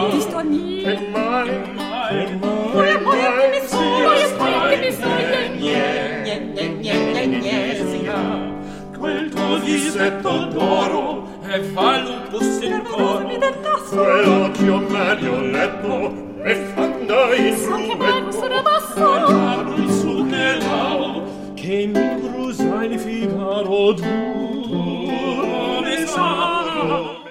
Distoni. Che mai, Muore solo e spenti Quel tuo visetto d'oro è fallo un po' sentoro. quell'occhio medio letto e fanda in Guardalo il su che lao, che mi brusa il figaro duro, mi sa.